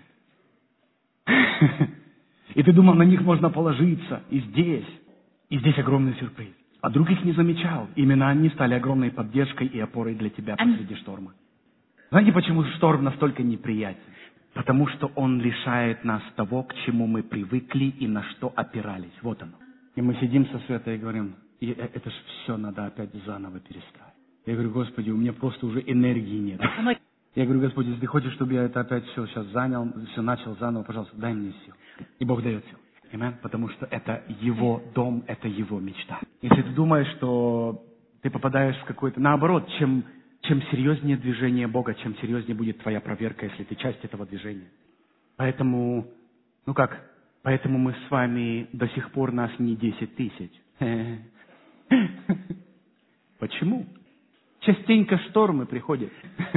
И ты думал, на них можно положиться. И здесь огромный сюрприз. А других не замечал. Именно они стали огромной поддержкой и опорой для тебя посреди шторма. Знаете, почему шторм настолько неприятен? Потому что он лишает нас того, к чему мы привыкли и на что опирались. Вот оно. И мы сидим со Светой и говорим, это же все надо опять заново перестраивать. Я говорю, Господи, у меня просто уже энергии нет. Я говорю, Господи, если ты хочешь, чтобы я это опять все сейчас все начал заново, пожалуйста, дай мне сил. И Бог дает сил. Аминь? Потому что это Его дом, это Его мечта. Если ты думаешь, что ты попадаешь в какой-то... Наоборот, чем чем серьезнее движение Бога, чем серьезнее будет твоя проверка, если ты часть этого движения. Поэтому, поэтому мы с вами до сих пор нас не 10 тысяч. Почему? Частенько штормы приходят.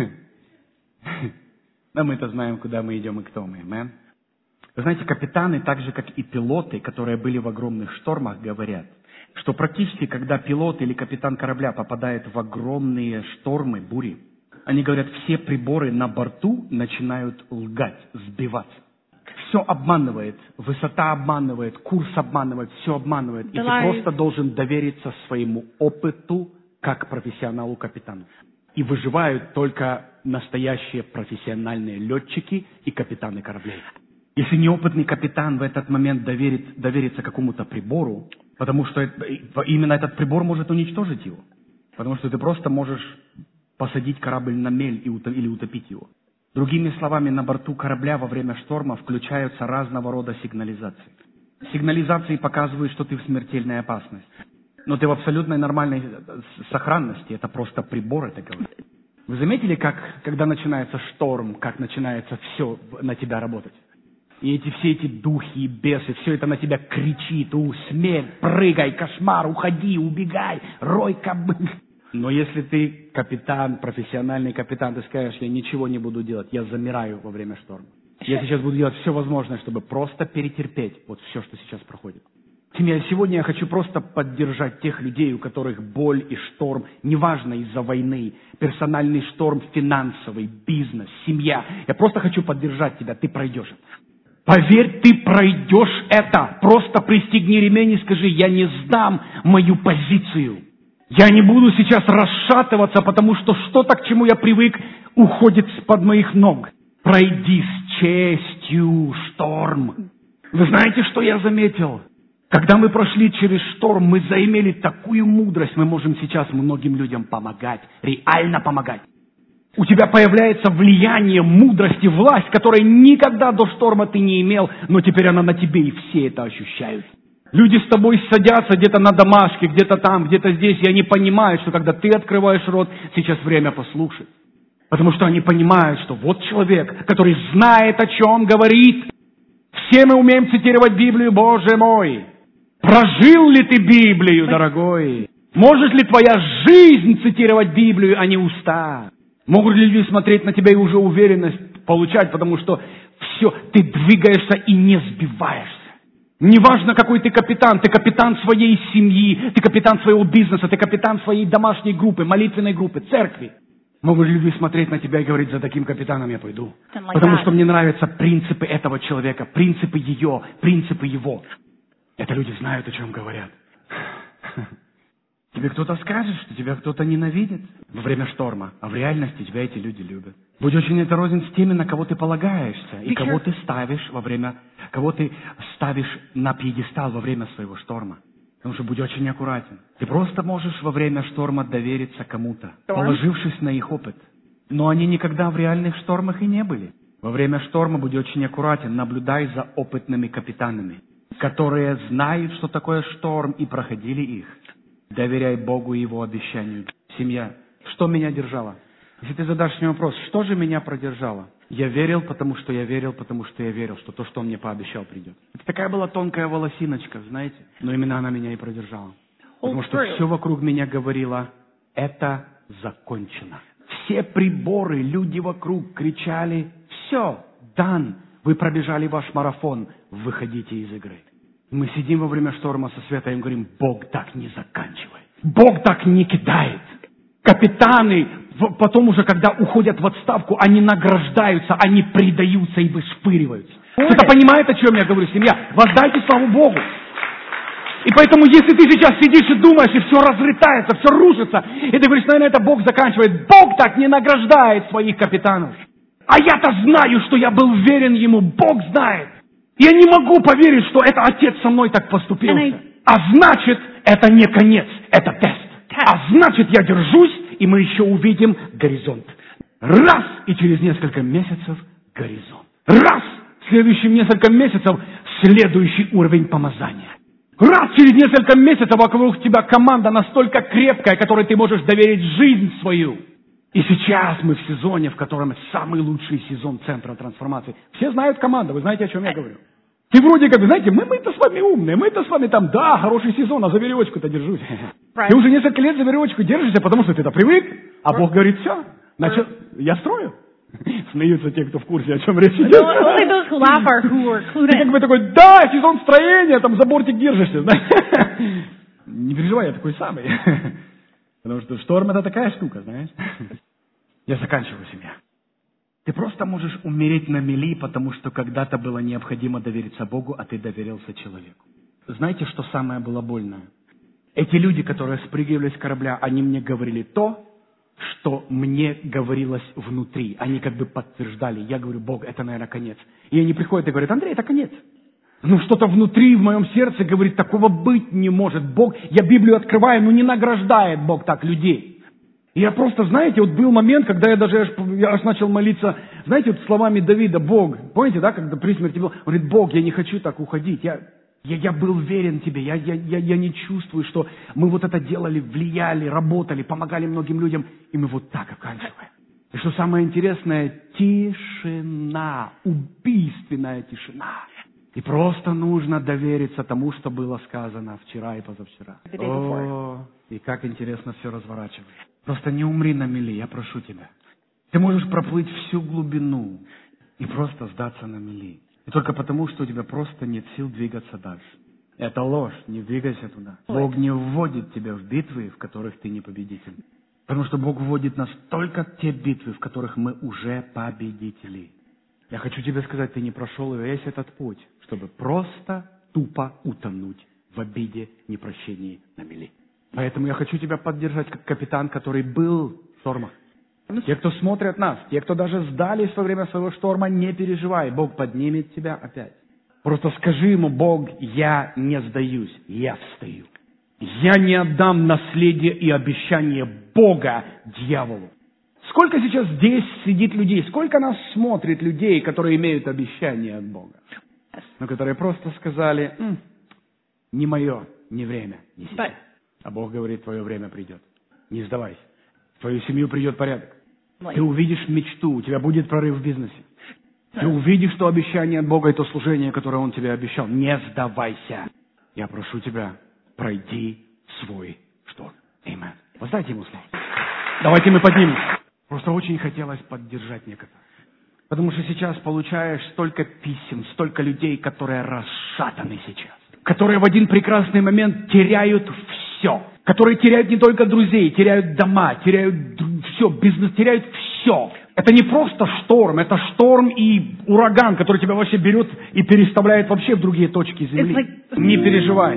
Но мы-то знаем, куда мы идем и кто мы. Amen. Вы знаете, капитаны, так же, как и пилоты, которые были в огромных штормах, говорят, что практически, когда пилот или капитан корабля попадает в огромные штормы, бури, они говорят, все приборы на борту начинают лгать, сбиваться. Все обманывает, высота обманывает, курс обманывает, все обманывает. И ты просто должен довериться своему опыту, как профессионалу-капитану. И выживают только настоящие профессиональные летчики и капитаны кораблей. Если неопытный капитан в этот момент доверится какому-то прибору, потому что именно этот прибор может уничтожить его. Потому что ты просто можешь посадить корабль на мель или утопить его. Другими словами, на борту корабля во время шторма включаются разного рода сигнализации. Сигнализации показывают, что ты в смертельной опасности. Но ты в абсолютной нормальной сохранности. Это просто прибор это говорит. Вы заметили, когда начинается шторм, как начинается все на тебя работать? И все эти духи и бесы, все это на тебя кричит: смерть, прыгай, кошмар, уходи, убегай, рой кобыль. Но если ты капитан, профессиональный капитан, ты скажешь: я ничего не буду делать, я замираю во время шторма. Я сейчас буду делать все возможное, чтобы просто перетерпеть вот все, что сейчас проходит. Семья, сегодня я хочу просто поддержать тех людей, у которых боль и шторм, неважно из-за войны, персональный шторм, финансовый, бизнес, семья. Я просто хочу поддержать тебя, ты пройдешь это. Поверь, ты пройдешь это. Просто пристегни ремень и скажи: я не сдам мою позицию. Я не буду сейчас расшатываться, потому что что-то, к чему я привык, уходит с-под моих ног. Пройди с честью шторм. Вы знаете, что я заметил? Когда мы прошли через шторм, мы заимели такую мудрость, мы можем сейчас многим людям помогать, реально помогать. У тебя появляется влияние, мудрость и власть, которой никогда до шторма ты не имел, но теперь она на тебе, и все это ощущают. Люди с тобой садятся где-то на домашке, где-то там, где-то здесь, и они понимают, что когда ты открываешь рот, сейчас время послушать. Потому что они понимают, что вот человек, который знает, о чем говорит. Все мы умеем цитировать Библию, Боже мой. Прожил ли ты Библию, дорогой? Может ли твоя жизнь цитировать Библию, а не уста? Могут ли люди смотреть на тебя и уже уверенность получать, потому что все, ты двигаешься и не сбиваешься. Неважно, какой ты капитан своей семьи, ты капитан своего бизнеса, ты капитан своей домашней группы, молитвенной группы, церкви. Могут ли люди смотреть на тебя и говорить: за таким капитаном я пойду? Потому что мне нравятся принципы этого человека, принципы ее, принципы его. Это люди знают, о чем говорят. Тебе кто-то скажет, что тебя кто-то ненавидит во время шторма, а в реальности тебя эти люди любят. Будь очень осторожен с теми, на кого ты полагаешься, и кого ты ставишь на пьедестал во время своего шторма. Потому что будь очень аккуратен. Ты просто можешь во время шторма довериться кому-то, положившись на их опыт. Но они никогда в реальных штормах и не были. Во время шторма будь очень аккуратен, наблюдай за опытными капитанами, которые знают, что такое шторм, и проходили их. Доверяй Богу и Его обещанию. Семья, что меня держало? Если ты задашь мне вопрос, что же меня продержало? Я верил, потому что я верил, что то, что Он мне пообещал, придет. Это такая была тонкая волосиночка, знаете? Но именно она меня и продержала. Потому что все вокруг меня говорило: это закончено. Все приборы, люди вокруг кричали: все, дан, вы пробежали ваш марафон, выходите из игры. Мы сидим во время шторма со Светой и говорим: Бог так не заканчивает. Бог так не кидает. Капитаны, потом уже, когда уходят в отставку, они награждаются, они предаются и вышпыриваются. Кто-то понимает, о чем я говорю, семья? Воздайте славу Богу. И поэтому, если ты сейчас сидишь и думаешь, и все разлетается, все рушится, и ты говоришь: наверное, это Бог заканчивает. Бог так не награждает своих капитанов. А я-то знаю, что я был верен Ему. Бог знает. Я не могу поверить, что это Отец со мной так поступил. А значит, это не конец, это тест. А значит, я держусь, и мы еще увидим горизонт. Раз, и через несколько месяцев горизонт. Раз, в следующие несколько месяцев следующий уровень помазания. Раз, через несколько месяцев вокруг тебя команда настолько крепкая, которой ты можешь доверить жизнь свою. И сейчас мы в сезоне, в котором самый лучший сезон Центра трансформации. Все знают команду, вы знаете, о чем я говорю. И вроде как, знаете, мы-то с вами умные, мы-то с вами там, да, хороший сезон, а за веревочку-то держусь. Ты уже несколько лет за веревочку держишься, потому что ты-то привык, а Бог говорит, все, значит, я строю. Смеются те, кто в курсе, о чем речь идет. Only those who laugh are who are clued Ты как in. бы такой, да, сезон строения, там за бортик держишься. Знаешь. Не переживай, я такой самый. Потому что шторм это такая штука, знаешь. Я заканчиваю, семья. Ты просто можешь умереть на мели, потому что когда-то было необходимо довериться Богу, а ты доверился человеку. Знаете, что самое было больное? Эти люди, которые спрыгивали с корабля, они мне говорили то, что мне говорилось внутри. Они как бы подтверждали. Я говорю, Бог, это, наверное, конец. И они приходят и говорят, Андрей, это конец. Ну, что-то внутри, в моем сердце говорит, такого быть не может. Бог, я Библию открываю, но не награждает Бог так людей. И я просто, знаете, вот был момент, когда я аж начал молиться, знаете, вот словами Давида, Бог, помните, да, когда при смерти был, он говорит, Бог, я не хочу так уходить, я был верен Тебе, я не чувствую, что мы вот это делали, влияли, работали, помогали многим людям, и мы вот так оканчиваем. И что самое интересное, тишина, убийственная тишина. И просто нужно довериться тому, что было сказано вчера и позавчера. О, и как интересно все разворачивается. Просто не умри на мели, я прошу тебя. Ты можешь проплыть всю глубину и просто сдаться на мели. И только потому, что у тебя просто нет сил двигаться дальше. Это ложь, не двигайся туда. Бог не вводит тебя в битвы, в которых ты не победитель. Потому что Бог вводит нас только в те битвы, в которых мы уже победители. Я хочу тебе сказать, ты не прошел весь этот путь, чтобы просто тупо утонуть в обиде, непрощении на мели. Поэтому я хочу тебя поддержать как капитан, который был в штормах. Те, кто смотрят нас, те, кто даже сдались во время своего шторма, не переживай, Бог поднимет тебя опять. Просто скажи ему, Бог, я не сдаюсь, я встаю. Я не отдам наследие и обещание Бога дьяволу. Сколько сейчас здесь сидит людей, сколько нас смотрит людей, которые имеют обещание от Бога, но которые просто сказали, не мое, не время, не сейчас. А Бог говорит, твое время придет. Не сдавайся. В твою семью придет порядок. Ты увидишь мечту, у тебя будет прорыв в бизнесе. Ты увидишь то обещание от Бога и то служение, которое Он тебе обещал. Не сдавайся. Я прошу тебя, пройди свой шторм. Аминь. Воздайте Ему славу. Давайте мы поднимемся. Просто очень хотелось поддержать некоторых. Потому что сейчас получаешь столько писем, столько людей, которые расшатаны сейчас. Которые в один прекрасный момент теряют все. Которые теряют не только друзей, теряют дома, теряют все, бизнес, теряют все. Это не просто шторм, это шторм и ураган, который тебя вообще берет и переставляет вообще в другие точки земли. Не переживай.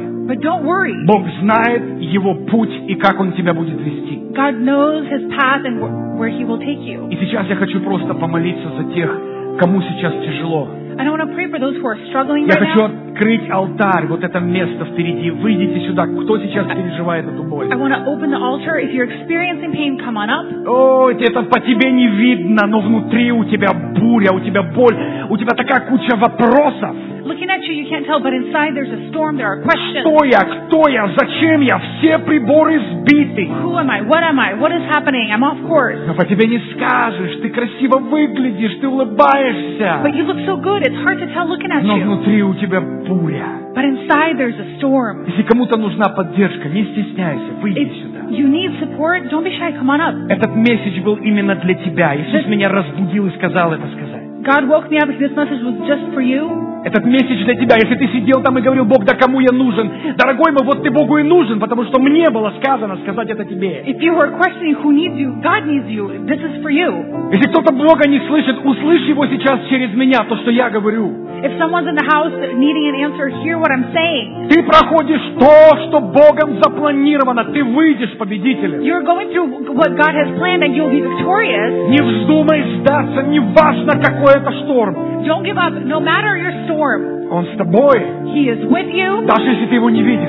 Бог знает его путь и как Он тебя будет вести. God knows his path and where he will take you. И сейчас я хочу просто помолиться за тех, кому сейчас тяжело. And I want to pray for those who are struggling Я right хочу now. открыть алтарь, вот это место впереди. Выйдите сюда, кто сейчас переживает эту боль. I want to open the altar. If you're experiencing pain, come on up. О, это по тебе не видно, но внутри у тебя буря, у тебя боль, у тебя такая куча вопросов. Looking at you, you can't tell, but inside there's a storm. There are questions. Кто я, зачем я, все приборы сбиты. Who am I? What am I? What is happening? I'm off course. Но по тебе не скажешь, ты красиво выглядишь, ты улыбаешься. But you look so good. It's hard to tell looking at Но you. внутри у тебя буря. But inside there's a storm. Если кому-то нужна поддержка, не стесняйся, выйди If сюда. you need support, don't be shy. Come on up. Этот месседж был именно для тебя. Иисус меня разбудил и сказал это сказать. God woke me up because this message was just for you. Этот месседж для тебя. Если ты сидел там и говорил, Бог, да кому я нужен? Дорогой мой, вот ты Богу и нужен, потому что мне было сказано сказать это тебе. If you were questioning who needs you, God needs you. This is for you. Если кто-то Бога не слышит, услышь его сейчас через меня, то, что я говорю. If someone's in the house needing an answer, hear what I'm saying. Ты проходишь то, что Богом запланировано. Ты выйдешь победителем. You're going through what God has planned and you'll be victorious. Не вздумай сдаться, неважно, какой это шторм. Don't give up, no matter your storm. Он с тобой, He is with you, даже если ты его не видишь.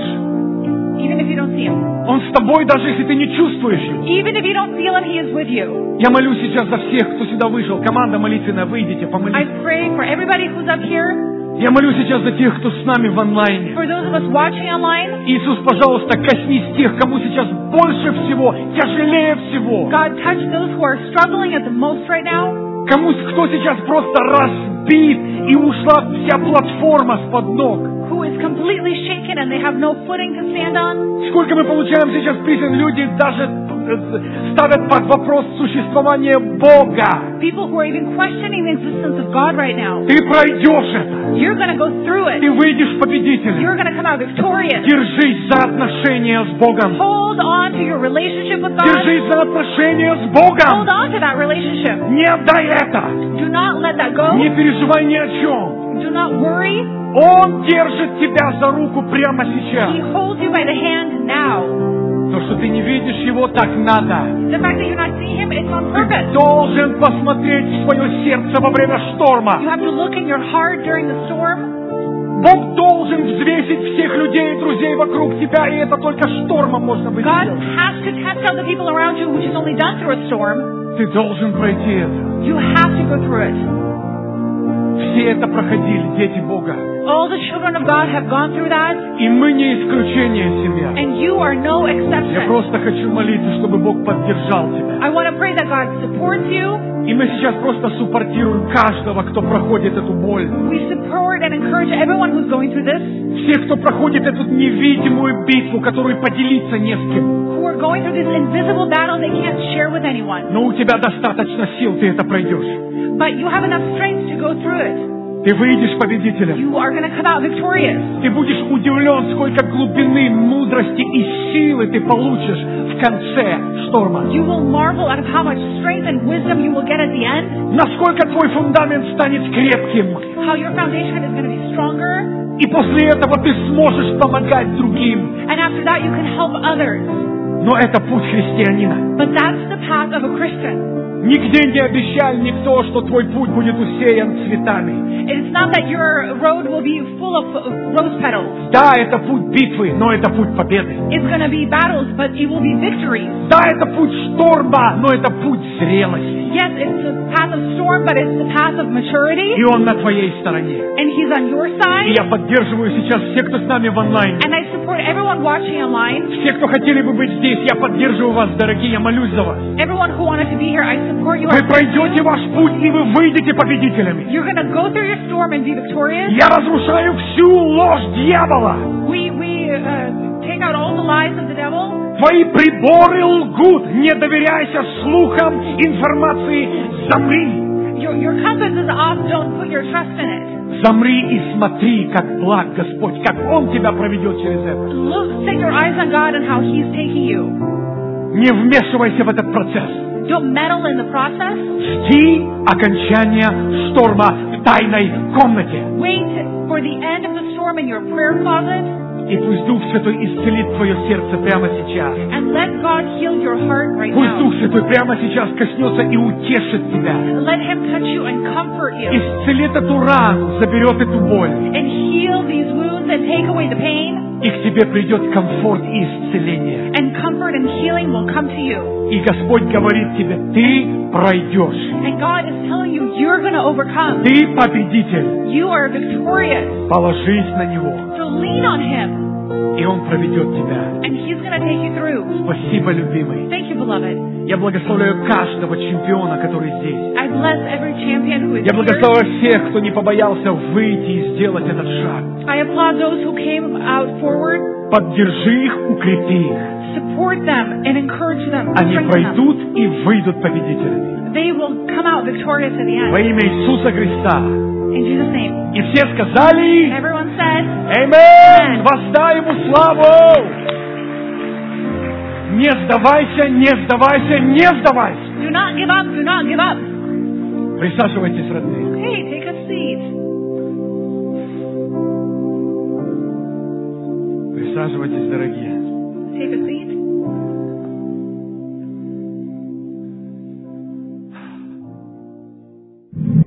even if you don't see Him. Он с тобой, даже если ты не чувствуешь его. Even if you don't feel Him, He is with you. Я молюсь сейчас за всех, кто сюда вышел. Команда молитвенная, выйдите, I помолитесь. pray for everybody who's up here. Я молюсь сейчас за тех, кто с нами в онлайне. For those of us watching online, Иисус, пожалуйста, коснись тех, кому сейчас больше всего, тяжелее всего. God, touch those who are struggling at the most right now. Кто сейчас просто разбит и ушла вся платформа с-под ног. Who is completely shaken and they have no footing to stand on. Сколько мы получаем сейчас писем, люди даже ставят под вопрос существование Бога. People who are even questioning the existence of God right now. Ты пройдешь это. You're going to go through it. Ты выйдешь победителем. You're going to come out victorious. Держись за отношения с Богом. Hold on to your relationship with God. Держись за отношения с Богом. Hold on to that relationship. Не отдай это. Do not let that go. Не переживай ни о чем. Do not worry. Он держит тебя за руку прямо сейчас. He holds you by the hand now. То, что ты не видишь его, так надо. The fact that you're not seeing him, it's on purpose. Ты должен посмотреть в свое сердце во время шторма. You have to look in your heart during the storm. Бог должен взвесить всех людей и друзей вокруг тебя, и это только штормом можно быть God сделать. has to test out the people around you, which is only done through a storm. Ты должен пройти это. You have to go through it. Все это проходили, дети Бога. All the children of God have gone through that, И мы не исключение, семья. and you are no Я exception. просто хочу молиться, чтобы Бог поддержал тебя. I want to pray that God supports you. И мы сейчас просто суппортируем каждого, кто проходит эту боль. We support and encourage everyone who's going through this, Все, кто проходит эту невидимую битву, которую поделиться не с кем. who are going through this invisible battle they can't share with anyone. Но у тебя достаточно сил, ты это пройдешь. But you have enough strength to go through it. Ты выйдешь победителем. You are going to come out victorious. Ты будешь удивлен, сколько глубины, мудрости и силы ты получишь в конце шторма. You will marvel at how much strength and wisdom you will get at the end. Насколько твой фундамент станет крепким. How your foundation is going to be stronger. И после этого ты сможешь помогать другим. And after that you can help others. Но это путь христианина. But that's the path of a Christian. Нигде не обещал никто, что твой путь будет усеян цветами. It's not that your road will be full of rose petals. Да, это путь битвы, но это путь победы. It's going to be battles, but it will be victories. Да, это путь шторма, но это путь зрелости. Yes, it's the path of storm, but it's the path of maturity. И он на твоей стороне. And He's on your И side. я поддерживаю сейчас всех, кто с нами в онлайне. And I support everyone watching online. Все, кто хотели бы быть здесь, я поддерживаю вас, дорогие, я молюсь за вас. Everyone who wanted to be here, I support you. Вы пройдете ваш путь, и вы выйдете победителями. You're going to go through your storm and be victorious. Я разрушаю всю ложь дьявола. We take out all the lies of the devil. Твои приборы лгут. Не доверяйся слухам, информации. Замри. Your compass is off. Don't put your trust in it. Замри и смотри, как благ Господь, как Он тебя проведет через это. Look, set your eyes on God and how He's taking you. Не вмешивайся в этот процесс. Don't meddle in the process. Жди окончания шторма в тайной комнате. Wait for the end of the storm in your prayer closet. И пусть Дух Святой исцелит твое сердце прямо сейчас. And let God heal your heart right Пусть now. Дух Святой прямо сейчас коснется и утешит тебя. Let Him touch you and comfort you. Исцелит эту рану, заберет эту боль. And heal these wounds and take away the pain. И к тебе придет комфорт и исцеление. And comfort and healing will come to you. И Господь говорит тебе, ты пройдешь. And God is telling you, you're going to overcome. Ты победитель. You are victorious. Положись на Него. So lean on Him. И Он проведет тебя. And He's going to take you through. Спасибо, любимый. Thank you, beloved. Я благословляю каждого чемпиона, который здесь. I bless every champion who is Я here. благословляю всех, кто не побоялся выйти и сделать этот шаг. I applaud those who came out forward. Поддержи их, укрепи их. Support them and encourage them. Они Strengthen them. пройдут и выйдут победителями. They will come out victorious at the Во end. имя Иисуса Христа. In Jesus' name. И все сказали: And everyone said, Аминь! Воздай Ему славу! Не сдавайся, не сдавайся, не сдавайся! do not give up, do not give up. Присаживайтесь, родные. Okay, take a seat. Присаживайтесь, дорогие.